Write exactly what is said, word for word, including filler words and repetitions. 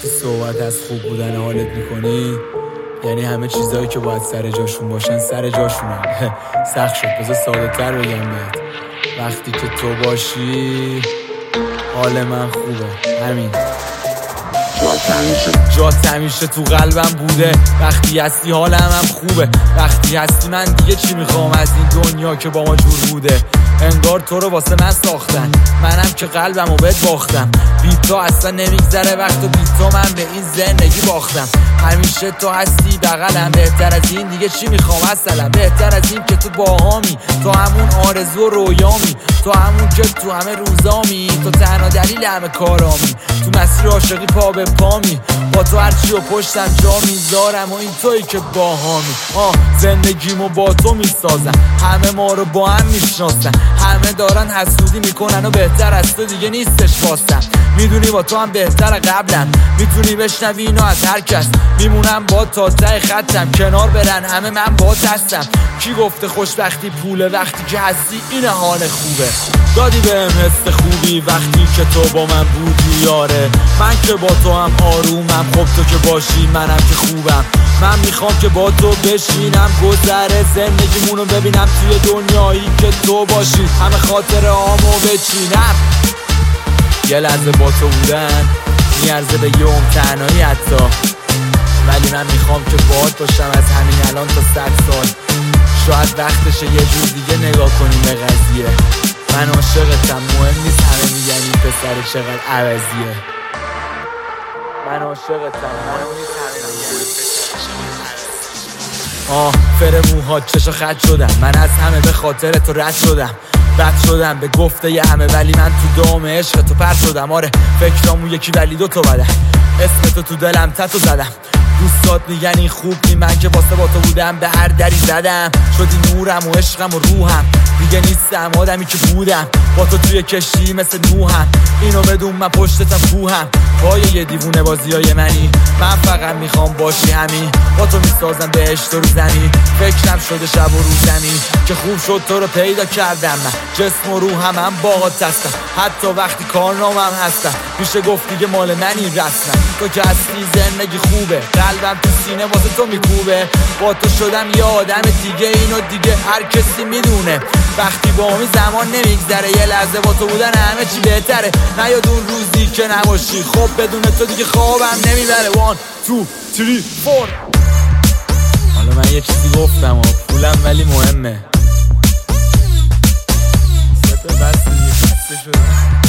وقتی صحبت از خوب بودن حالت میکنی یعنی همه چیزایی که باید سر جاشون باشن سر جاشونن. سخت شد بذار ساده تر بگم بهت، وقتی که تو باشی حال من خوبه. همین جات همیشه تو قلبم بوده، وقتی هستی حالم هم خوبه. وقتی هستی من دیگه چی میخوام از این دنیا که با ما جور بوده. انگار تو رو واسه من ساختن، منم که قلبم رو بهت باختم. بی تو اصلا نمیگذره وقت و بی تو من به این زندگی باختم. همیشه تو هستی بغلم، بهتر از این دیگه چی میخوام اصلا. بهتر از این که تو باهامی، تو همون آرزو و رویامی، تو همون که تو همه روزامی، تو تنها دلیل همه کارامی. تو مسیر عاشقی پا به پامی، با تو هرچی و پشتم جا میذارم و این تویی که باهامی. آه زندگیمو با تو میسازم، همه ما رو با هم میشناسن، همه دارن حسودی میکنن و بهتر از تو دیگه نیستش واسم. میدونی با تو هم بهتر قبلم، میتونی بشنوی اینو از هر کس. میمونم با تا ته خطم، کنار برن همه من با هستم. کی گفته خوشبختی پوله؟ وقتی که هستی این حال خوبه. دادی بهم حس خوبی وقتی که تو با من بودی یاره. من که با تو هم آرومم، خب تو که باشی منم که خوبم. من میخوام که با تو بشینم گذره زندگیمونو ببینم توی دنیایی که تو باشی. همه خاطره هامو بچینم، یه لحظه با تو بودن میارزه به یوم تنهایی حتی. ولی من میخوام که باهات باشم از همین الان تا صد سال. شاید وقتشه یه جور دیگه نگاه کنیم به قضیه. من عاشقتم، مهم نیست همه میگن این پسر چقدر عوضیه. من عاشقتم، مهم نیست همه میگن این پسر چقدر عوضیه. آه فر موهات چشا خط شدم، من از همه به خاطر تو رد شدم. بد شدم به گفته ی همه، ولی من تو دام عشق تو پر شدم. آره فکرامو یکی ولی دو تا بدم، اسم تو تو دلم تتو زدم. دوستات میگن این خوب نی، من که واسه با تو بودم به هر دری زدم. شدی نورم و عشقم و روحم، دیگه نیستم آدمی که بودم. با تو توی کشتی مثل نوحم، اینو بدون من پشتتم کوهم. پای یه دیوونه بازیای منی، من فقط میخوام باشی همین. با تو میسازم بهشت رو زمین، فکرم شده شب و روز زمین. که خوب شد تو رو پیدا کردم، من جسم و روحم هم باهات هستم. حتی وقتی کارنامم هستم، میشه گفت دیگه مال منی رسمم. تو که هستی زندگی خوبه، قلبم تو سینه واسه تو میکوبه. با تو شدم یه آدم دیگه، اینو دیگه هر کسی میدونه. وقتی با می زمان نمیگذره، یه لحظه با تو بودن همه چی بهتره. نیاد اون روزی که نباشی، خب بدون تو دیگه خوابم نمیبره. وان تو تری فور. حالا من یه چیزی گفتم و پولم ولی مهمه. سپه بس دیگه خسته شدم.